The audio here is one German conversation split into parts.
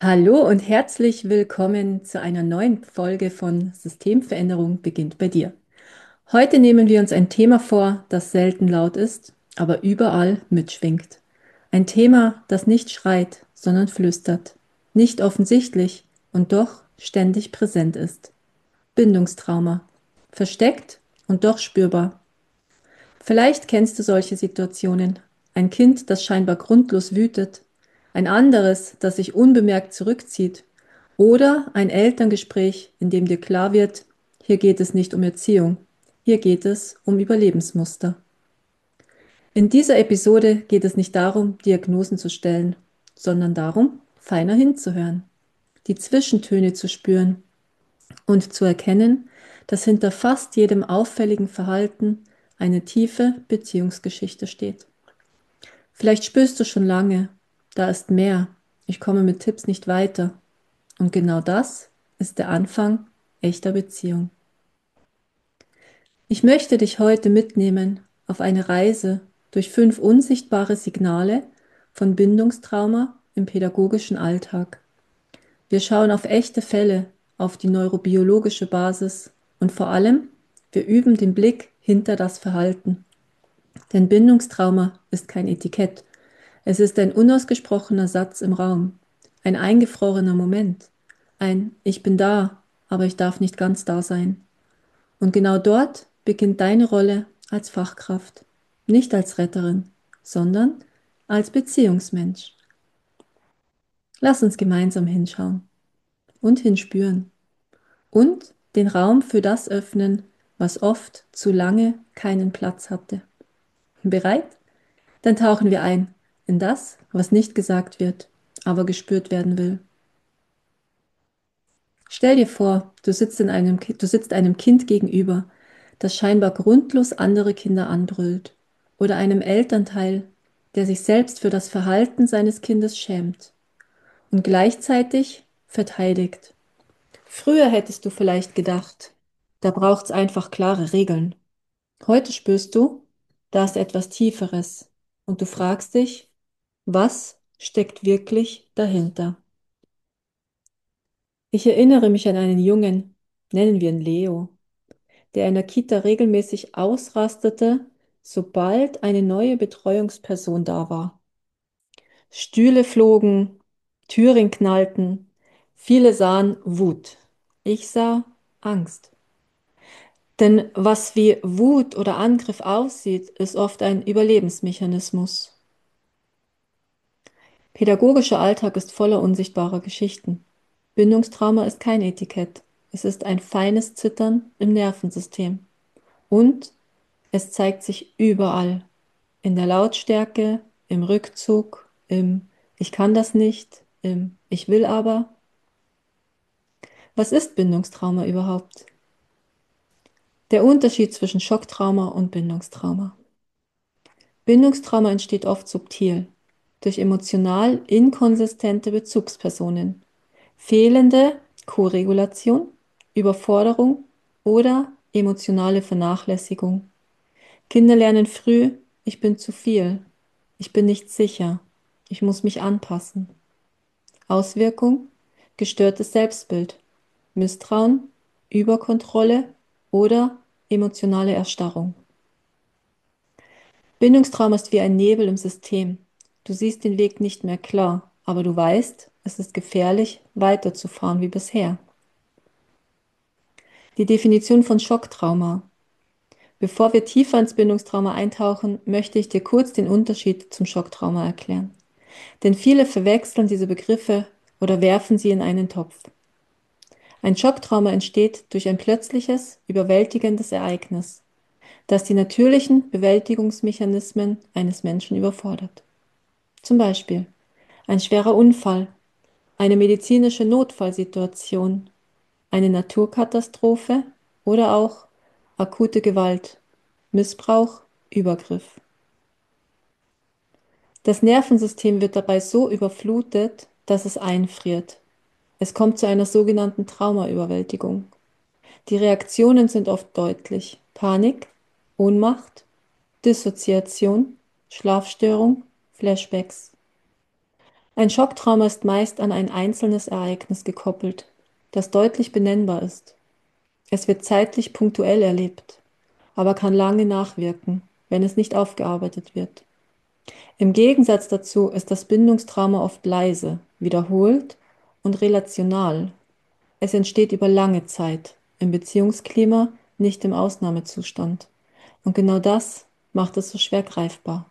Hallo und herzlich willkommen zu einer neuen Folge von Systemveränderung beginnt bei dir. Heute nehmen wir uns ein Thema vor, das selten laut ist, aber überall mitschwingt. Ein Thema, das nicht schreit, sondern flüstert, nicht offensichtlich und doch ständig präsent ist. Bindungstrauma. Versteckt und doch spürbar. Vielleicht kennst du solche Situationen. Ein Kind, das scheinbar grundlos wütet, ein anderes, das sich unbemerkt zurückzieht, oder ein Elterngespräch, in dem dir klar wird, hier geht es nicht um Erziehung, hier geht es um Überlebensmuster. In dieser Episode geht es nicht darum, Diagnosen zu stellen, sondern darum, feiner hinzuhören, die Zwischentöne zu spüren und zu erkennen, dass hinter fast jedem auffälligen Verhalten eine tiefe Beziehungsgeschichte steht. Vielleicht spürst du schon lange, da ist mehr, ich komme mit Tipps nicht weiter. Und genau das ist der Anfang echter Beziehung. Ich möchte dich heute mitnehmen auf eine Reise durch 5 unsichtbare Signale von Bindungstrauma im pädagogischen Alltag. Wir schauen auf echte Fälle, auf die neurobiologische Basis und vor allem, wir üben den Blick hinter das Verhalten. Denn Bindungstrauma ist kein Etikett. Es ist ein unausgesprochener Satz im Raum, ein eingefrorener Moment, ein Ich bin da, aber ich darf nicht ganz da sein. Und genau dort beginnt deine Rolle als Fachkraft, nicht als Retterin, sondern als Beziehungsmensch. Lass uns gemeinsam hinschauen und hinspüren und den Raum für das öffnen, was oft zu lange keinen Platz hatte. Bereit? Dann tauchen wir ein in das, was nicht gesagt wird, aber gespürt werden will. Stell dir vor, du sitzt einem Kind gegenüber, das scheinbar grundlos andere Kinder anbrüllt, oder einem Elternteil, der sich selbst für das Verhalten seines Kindes schämt und gleichzeitig verteidigt. Früher hättest du vielleicht gedacht, da braucht's einfach klare Regeln. Heute spürst du, da ist etwas Tieferes und du fragst dich, was steckt wirklich dahinter? Ich erinnere mich an einen Jungen, nennen wir ihn Leo, der in der Kita regelmäßig ausrastete, sobald eine neue Betreuungsperson da war. Stühle flogen, Türen knallten, viele sahen Wut. Ich sah Angst. Denn was wie Wut oder Angriff aussieht, ist oft ein Überlebensmechanismus. Pädagogischer Alltag ist voller unsichtbarer Geschichten. Bindungstrauma ist kein Etikett. Es ist ein feines Zittern im Nervensystem. Und es zeigt sich überall. In der Lautstärke, im Rückzug, im Ich kann das nicht, im Ich will aber. Was ist Bindungstrauma überhaupt? Der Unterschied zwischen Schocktrauma und Bindungstrauma. Bindungstrauma entsteht oft subtil, durch emotional inkonsistente Bezugspersonen, fehlende Koregulation, Überforderung oder emotionale Vernachlässigung. Kinder lernen früh, ich bin zu viel, ich bin nicht sicher, ich muss mich anpassen. Auswirkung, gestörtes Selbstbild, Misstrauen, Überkontrolle oder emotionale Erstarrung. Bindungstrauma ist wie ein Nebel im System. Du siehst den Weg nicht mehr klar, aber du weißt, es ist gefährlich, weiterzufahren wie bisher. Die Definition von Schocktrauma. Bevor wir tiefer ins Bindungstrauma eintauchen, möchte ich dir kurz den Unterschied zum Schocktrauma erklären. Denn viele verwechseln diese Begriffe oder werfen sie in einen Topf. Ein Schocktrauma entsteht durch ein plötzliches, überwältigendes Ereignis, das die natürlichen Bewältigungsmechanismen eines Menschen überfordert. Zum Beispiel ein schwerer Unfall, eine medizinische Notfallsituation, eine Naturkatastrophe oder auch akute Gewalt, Missbrauch, Übergriff. Das Nervensystem wird dabei so überflutet, dass es einfriert. Es kommt zu einer sogenannten Traumaüberwältigung. Die Reaktionen sind oft deutlich. Panik, Ohnmacht, Dissoziation, Schlafstörung, Flashbacks. Ein Schocktrauma ist meist an ein einzelnes Ereignis gekoppelt, das deutlich benennbar ist. Es wird zeitlich punktuell erlebt, aber kann lange nachwirken, wenn es nicht aufgearbeitet wird. Im Gegensatz dazu ist das Bindungstrauma oft leise, wiederholt und relational. Es entsteht über lange Zeit, im Beziehungsklima, nicht im Ausnahmezustand. Und genau das macht es so schwer greifbar.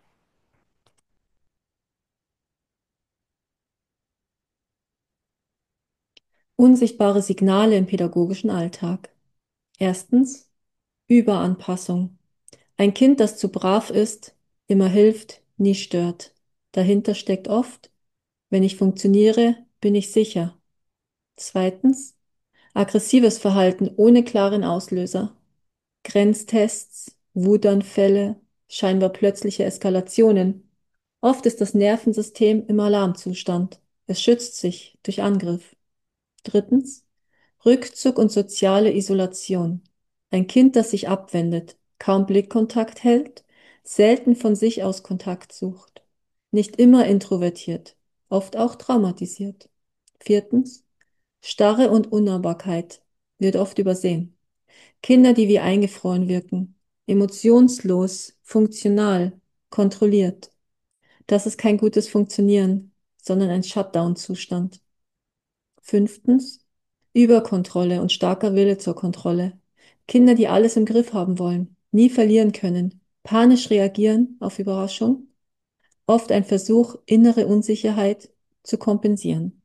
Unsichtbare Signale im pädagogischen Alltag. Erstens, Überanpassung. Ein Kind, das zu brav ist, immer hilft, nie stört. Dahinter steckt oft, wenn ich funktioniere, bin ich sicher. Zweitens, aggressives Verhalten ohne klaren Auslöser. Grenztests, Wutanfälle, scheinbar plötzliche Eskalationen. Oft ist das Nervensystem im Alarmzustand. Es schützt sich durch Angriff. Drittens, Rückzug und soziale Isolation. Ein Kind, das sich abwendet, kaum Blickkontakt hält, selten von sich aus Kontakt sucht. Nicht immer introvertiert, oft auch traumatisiert. Viertens, Starre und Unnahbarkeit wird oft übersehen. Kinder, die wie eingefroren wirken, emotionslos, funktional, kontrolliert. Das ist kein gutes Funktionieren, sondern ein Shutdown-Zustand. Fünftens, Überkontrolle und starker Wille zur Kontrolle. Kinder, die alles im Griff haben wollen, nie verlieren können, panisch reagieren auf Überraschung, oft ein Versuch, innere Unsicherheit zu kompensieren.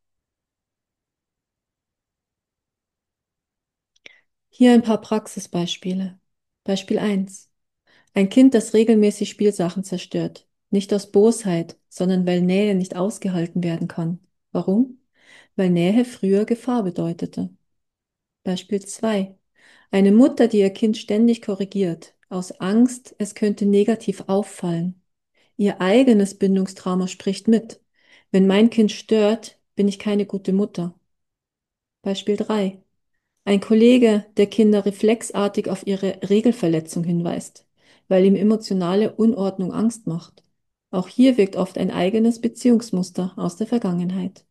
Hier ein paar Praxisbeispiele. Beispiel eins: Ein Kind, das regelmäßig Spielsachen zerstört. Nicht aus Bosheit, sondern weil Nähe nicht ausgehalten werden kann. Warum? Weil Nähe früher Gefahr bedeutete. Beispiel 2: Eine Mutter, die ihr Kind ständig korrigiert, aus Angst, es könnte negativ auffallen. Ihr eigenes Bindungstrauma spricht mit. Wenn mein Kind stört, bin ich keine gute Mutter. Beispiel 3: Ein Kollege, der Kinder reflexartig auf ihre Regelverletzung hinweist, weil ihm emotionale Unordnung Angst macht. Auch hier wirkt oft ein eigenes Beziehungsmuster aus der Vergangenheit.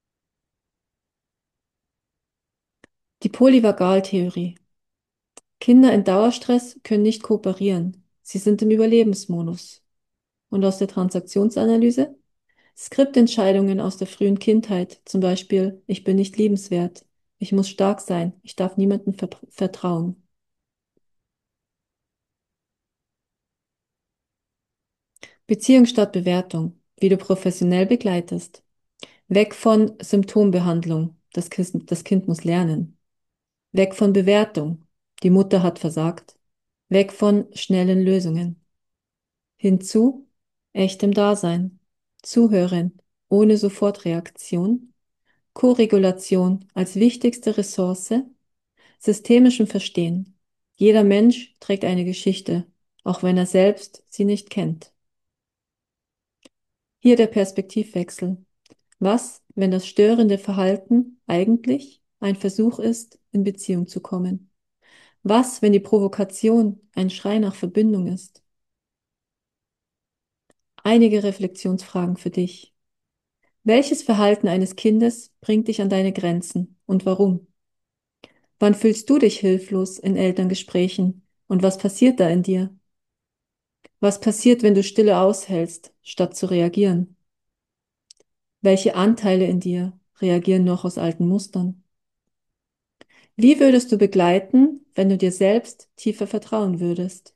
Die Polyvagaltheorie. Kinder in Dauerstress können nicht kooperieren. Sie sind im Überlebensmodus. Und aus der Transaktionsanalyse? Skriptentscheidungen aus der frühen Kindheit, zum Beispiel, ich bin nicht liebenswert, ich muss stark sein, ich darf niemandem vertrauen. Beziehung statt Bewertung, wie du professionell begleitest. Weg von Symptombehandlung, das Kind muss lernen. Weg von Bewertung, die Mutter hat versagt. Weg von schnellen Lösungen. Hinzu echtem Dasein, Zuhören ohne Sofortreaktion, Koregulation als wichtigste Ressource, systemischem Verstehen. Jeder Mensch trägt eine Geschichte, auch wenn er selbst sie nicht kennt. Hier der Perspektivwechsel. Was, wenn das störende Verhalten eigentlich ein Versuch ist, in Beziehung zu kommen? Was, wenn die Provokation ein Schrei nach Verbindung ist? Einige Reflexionsfragen für dich. Welches Verhalten eines Kindes bringt dich an deine Grenzen und warum? Wann fühlst du dich hilflos in Elterngesprächen und was passiert da in dir? Was passiert, wenn du Stille aushältst, statt zu reagieren? Welche Anteile in dir reagieren noch aus alten Mustern? Wie würdest du begleiten, wenn du dir selbst tiefer vertrauen würdest?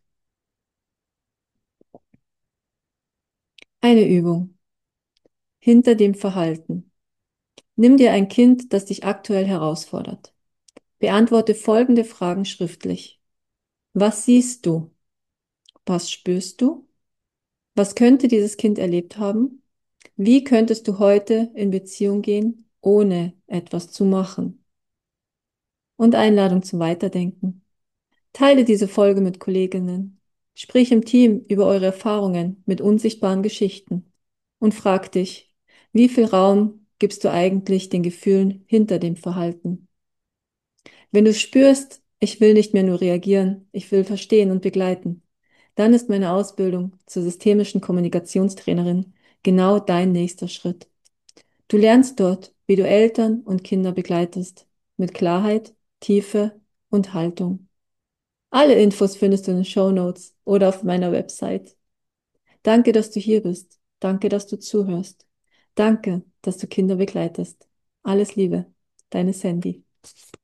Eine Übung. Hinter dem Verhalten. Nimm dir ein Kind, das dich aktuell herausfordert. Beantworte folgende Fragen schriftlich. Was siehst du? Was spürst du? Was könnte dieses Kind erlebt haben? Wie könntest du heute in Beziehung gehen, ohne etwas zu machen? Und Einladung zum Weiterdenken. Teile diese Folge mit Kolleginnen. Sprich im Team über eure Erfahrungen mit unsichtbaren Geschichten. Und frag dich, wie viel Raum gibst du eigentlich den Gefühlen hinter dem Verhalten? Wenn du spürst, ich will nicht mehr nur reagieren, ich will verstehen und begleiten, dann ist meine Ausbildung zur systemischen Kommunikationstrainerin genau dein nächster Schritt. Du lernst dort, wie du Eltern und Kinder begleitest, mit Klarheit, Tiefe und Haltung. Alle Infos findest du in den Show Notes oder auf meiner Website. Danke, dass du hier bist. Danke, dass du zuhörst. Danke, dass du Kinder begleitest. Alles Liebe, deine Sandy.